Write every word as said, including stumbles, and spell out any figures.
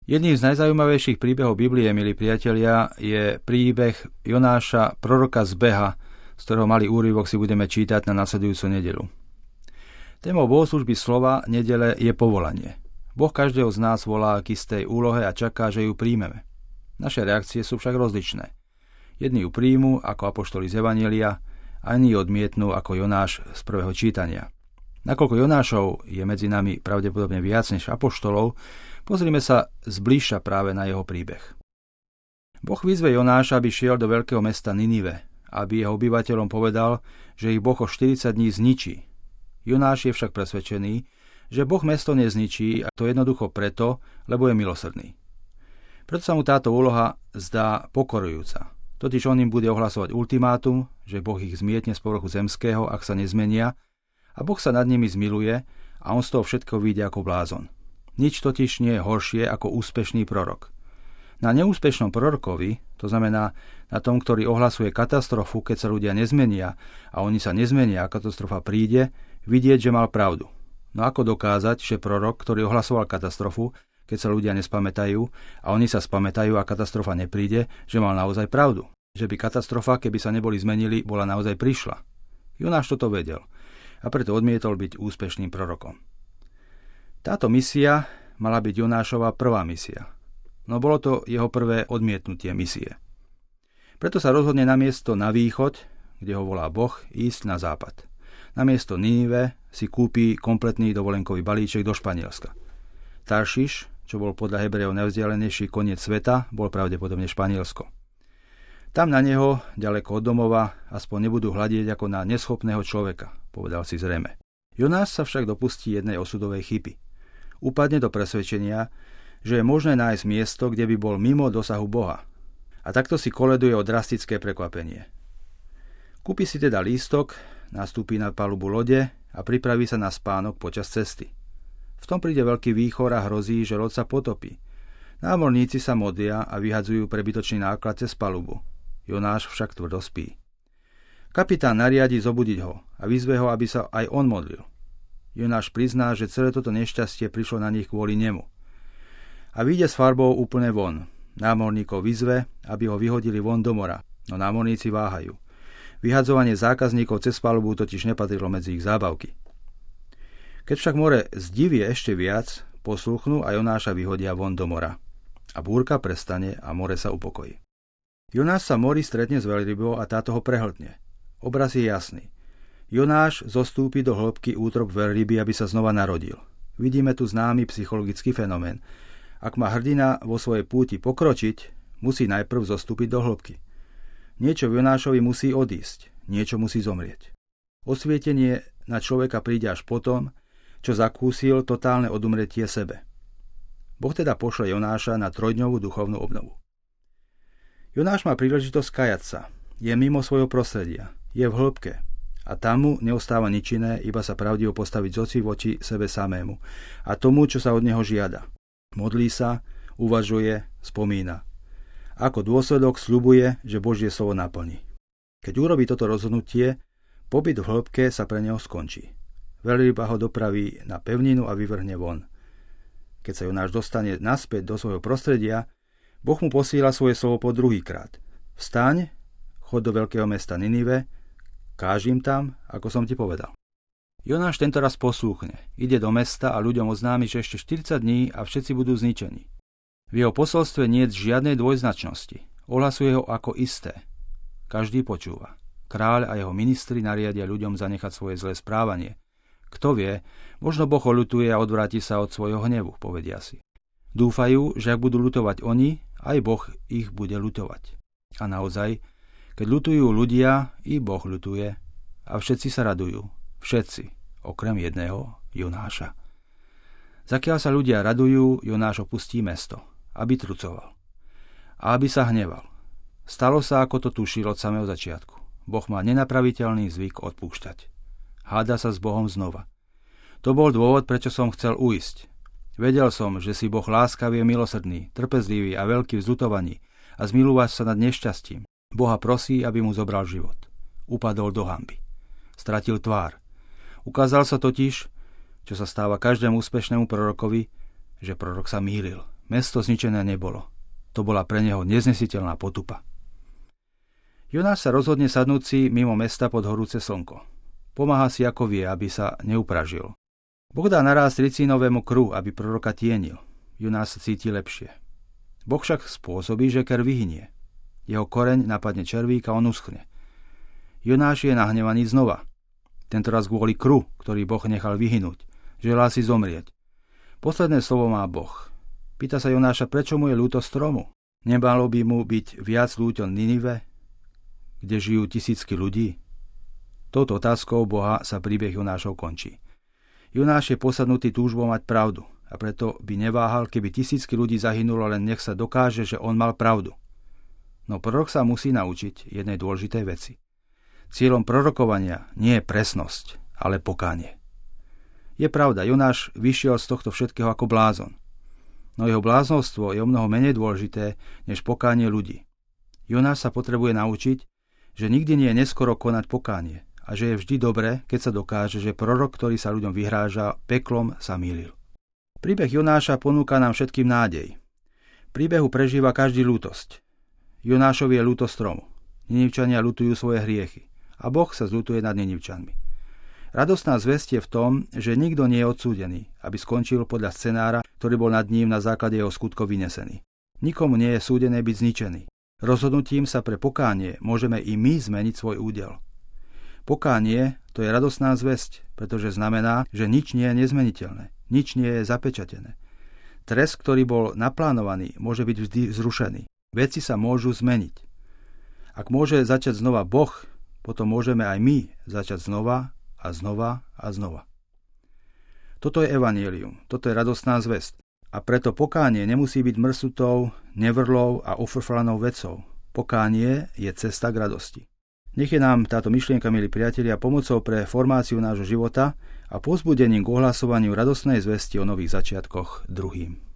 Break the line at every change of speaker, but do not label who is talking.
Jedným z najzaujímavejších príbehov Biblie, milí priatelia, je príbeh Jonáša, proroka z Beha, z ktorého malý úryvok si budeme čítať na nasledujúcu nedeľu. Témou bohoslužby slova nedele je povolanie. Boh každého z nás volá k istej úlohe a čaká, že ju príjmeme. Naše reakcie sú však rozličné. Jedni ju príjmu ako apoštoli z Evanjelia, a iní odmietnú ako Jonáš z prvého čítania. Nakoľko Jonášov je medzi nami pravdepodobne viac než apoštolov, pozrime sa zbližša práve na jeho príbeh. Boh vyzve Jonáša, aby šiel do veľkého mesta Ninive, aby jeho obyvateľom povedal, že ich Boh o štyridsať dní zničí. Jonáš je však presvedčený, že Boh mesto nezničí, a to jednoducho preto, lebo je milosrdný. Preto sa mu táto úloha zdá pokorujúca. Totiž on im bude ohlasovať ultimátum, že Boh ich zmietne z povrchu zemského, ak sa nezmenia, a Boh sa nad nimi zmiluje a on z toho všetko vyjde ako blázon. Nič totiž nie je horšie ako úspešný prorok. Na neúspešnom prorokovi, to znamená na tom, ktorý ohlasuje katastrofu, keď sa ľudia nezmenia a oni sa nezmenia a katastrofa príde, vidieť, že mal pravdu. No ako dokázať, že prorok, ktorý ohlasoval katastrofu, keď sa ľudia nespamätajú a oni sa spamätajú a katastrofa nepríde, že mal naozaj pravdu? Že by katastrofa, keby sa neboli zmenili, bola naozaj prišla. Jonáš toto vedel a preto odmietol byť úspešným prorokom. Táto misia mala byť Jonášova prvá misia, no bolo to jeho prvé odmietnutie misie. Preto sa rozhodne namiesto na východ, kde ho volá Boh, ísť na západ. Namiesto Ninive si kúpi kompletný dovolenkový balíček do Španielska. Taršiš, čo bol podľa Hebrejov najvzdialenejší koniec sveta, bol pravdepodobne Španielsko. Tam na neho, ďaleko od domova, aspoň nebudú hľadieť ako na neschopného človeka, povedal si zrejme. Jonáš sa však dopustí jednej osudovej chyby. Upadne do presvedčenia, že je možné nájsť miesto, kde by bol mimo dosahu Boha. A takto si koleduje o drastické prekvapenie. Kúpi si teda lístok, nastúpi na palubu lode a pripraví sa na spánok počas cesty. V tom príde veľký výchor a hrozí, že loď sa potopí. Námorníci sa modlia a vyhadzujú prebytočný náklad cez palubu. Jonáš však tvrdo spí. Kapitán nariadi zobudiť ho a vyzve ho, aby sa aj on modlil. Jonáš prizná, že celé toto nešťastie prišlo na nich kvôli nemu. A vyjde s farbou úplne von. Námorníkov vyzve, aby ho vyhodili von do mora, no námorníci váhajú. Vyhadzovanie zákazníkov cez palubu totiž nepatrilo medzi ich zábavky. Keď však more zdivie ešte viac, posluchnú a Jonáša vyhodia von do mora. A búrka prestane a more sa upokojí. Jonáš sa mori stretne s veľrybou a táto ho prehltne. Obraz je jasný. Jonáš zostúpi do hĺbky útrop veľryby, aby sa znova narodil. Vidíme tu známy psychologický fenomén. Ak má hrdina vo svojej púti pokročiť, musí najprv zostúpiť do hĺbky. Niečo v Jonášovi musí odísť, niečo musí zomrieť. Osvietenie na človeka príde až potom, čo zakúsil totálne odumretie sebe. Boh teda pošle Jonáša na trojdňovú duchovnú obnovu. Jonáš má príležitosť kajať sa, je mimo svojho prostredia, je v hĺbke a tam mu neostáva nič iné, iba sa pravdivo postaviť z očí v oči sebe samému a tomu, čo sa od neho žiada. Modlí sa, uvažuje, spomína. Ako dôsledok sľubuje, že Božie slovo naplní. Keď urobí toto rozhodnutie, pobyt v hĺbke sa pre neho skončí. Veľryba ho dopraví na pevninu a vyvrhne von. Keď sa Jonáš dostane naspäť do svojho prostredia, Boh mu posíla svoje slovo po druhýkrát. Vstaň, chod do veľkého mesta Ninive, káž im tam, ako som ti povedal. Jonáš tentoraz poslúchne, ide do mesta a ľuďom oznámi, že ešte štyridsať dní a všetci budú zničení. V jeho posolstve nie je žiadnej dvojznačnosti. Ohlasuje ho ako isté. Každý počúva. Kráľ a jeho ministri nariadia ľuďom zanechať svoje zlé správanie. Kto vie, možno Boh oľutuje a odvráti sa od svojho hnevu, povedia si. Dúfajú, že ak budú ľutovať oni, aj Boh ich bude ľutovať. A naozaj, keď ľutujú ľudia, i Boh ľutuje a všetci sa radujú. Všetci, okrem jedného, Jonáša. Zakiaľ sa ľudia radujú, Jonáš opustí mesto, aby trucoval. A aby sa hneval. Stalo sa, ako to tušil od samého začiatku. Boh má nenapraviteľný zvyk odpúšťať. Háda sa s Bohom znova. To bol dôvod, prečo som chcel ujsť. Vedel som, že si Boh láskavý a milosrdný, trpezlivý a veľký v zľutovaní a zmilúva sa nad nešťastím. Boha prosí, aby mu zobral život. Upadol do hanby. Stratil tvár. Ukázal sa totiž, čo sa stáva každému úspešnému prorokovi, že prorok sa mýlil. Mesto zničené nebolo. To bola pre neho neznesiteľná potupa. Jonáš sa rozhodne sadnúť si mimo mesta pod horúce slnko. Pomáha si ako vie, aby sa neupražil. Boh dá naraz ricínovému kru, aby proroka tienil. Jonáš sa cíti lepšie. Boh však spôsobí, že ker vyhynie. Jeho koreň napadne červík a on uschne. Jonáš je nahnevaný znova. Tentoraz kvôli kru, ktorý Boh nechal vyhynúť. Želá si zomrieť. Posledné slovo má Boh. Pýta sa Jonáša, prečo mu je ľúto stromu. Nemalo by mu byť viac ľúto Ninive, kde žijú tisícky ľudí? Touto otázkou Boha sa príbeh Jonášov končí. Jonáš je posadnutý túžbou mať pravdu a preto by neváhal, keby tisícky ľudí zahynulo, len nech sa dokáže, že on mal pravdu. No prorok sa musí naučiť jednej dôležitej veci. Cieľom prorokovania nie je presnosť, ale pokánie. Je pravda, Jonáš vyšiel z tohto všetkého ako blázon. No jeho bláznostvo je o mnoho menej dôležité než pokánie ľudí. Jonáš sa potrebuje naučiť, že nikdy nie je neskoro konať pokánie a že je vždy dobré, keď sa dokáže, že prorok, ktorý sa ľuďom vyhráža, peklom sa mýlil. Príbeh Jonáša ponúka nám všetkým nádej. Príbehu prežíva každý ľútosť. Jonášovi je ľúto stromu. Ninivčania ľutujú svoje hriechy a Boh sa zľutuje nad Ninivčanmi. Radostná zvesť je v tom, že nikto nie je odsúdený, aby skončil podľa scenára, ktorý bol nad ním na základe jeho skutkov vynesený. Nikomu nie je súdené byť zničený. Rozhodnutím sa pre pokánie môžeme i my zmeniť svoj údel. Pokánie to je radostná zvesť, pretože znamená, že nič nie je nezmeniteľné, nič nie je zapečatené. Trest, ktorý bol naplánovaný, môže byť vždy zrušený. Veci sa môžu zmeniť. Ak môže začať znova Boh, potom môžeme aj my začať znova a znova a znova. Toto je evanjelium, toto je radostná zvesť. A preto pokánie nemusí byť mrsutou, nevrlou a ofrflanou vecou. Pokánie je cesta k radosti. Nech je nám táto myšlienka, milí priatelia, pomocou pre formáciu nášho života a povzbudením k ohlasovaniu radostnej zvesti o nových začiatkoch druhým.